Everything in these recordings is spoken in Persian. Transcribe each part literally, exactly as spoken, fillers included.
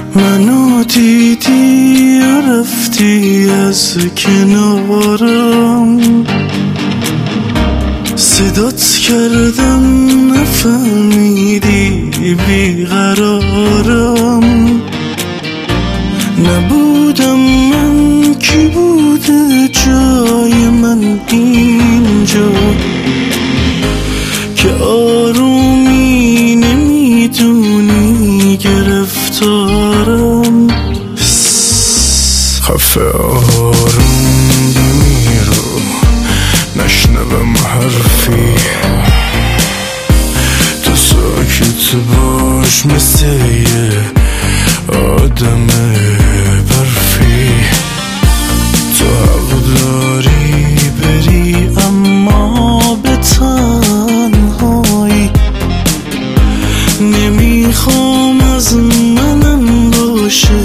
منو دیدی و رفتی از کنارم، صدات کردم نفهمیدی بیقرارم. نبودم من کی بوده جای من اینجا، که آرومی نمیدونی گرفتارم. خفه آروم بمیرو نشنوم حرفی، تو ساکت باش مثل یه آدم برفی. تو حق داری بری اما به تنهایی، نمیخوام از منم باشه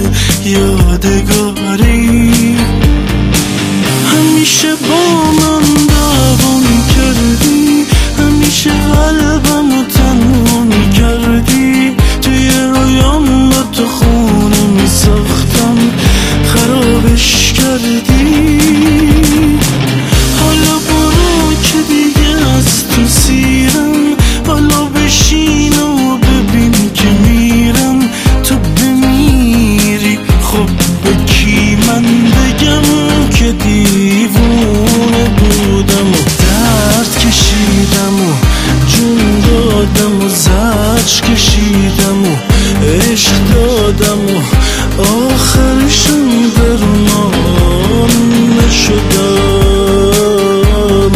یادگاری. همیشه با من دعوا میکردی، همیشه قلبم رو تنها میکردی. توی رویام با تو خونه میساختم، خرابش کردی. حالا برو که دیگه از تو سیرم، حالا بشین و ببین که میرم. تو بمیری خب به کی من بگم که دیوونه بودم و درد کشیدم و جون دادم و زجر کشیدم و عشق دادم و آخرشم درمان نشدم.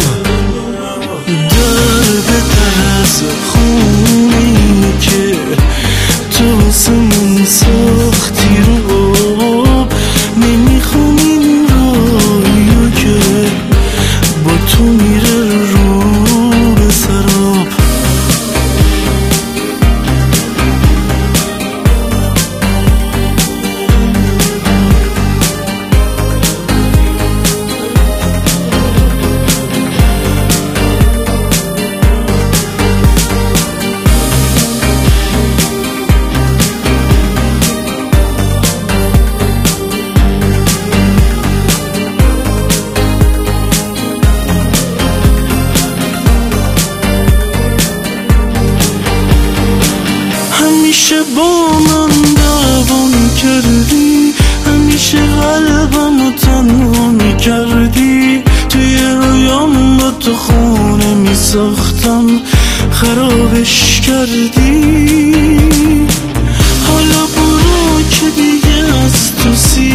در به در از خونی که تو واسه من ساختی رو نمیخوام این رایو که با تو میره رو به سراب. همیشه با من دعوا میکردی، همیشه قلبم رو تنها میکردی. توی رویام با تو خونه میساختم، خرابش کردی. حالا برو که دیگه از تو سی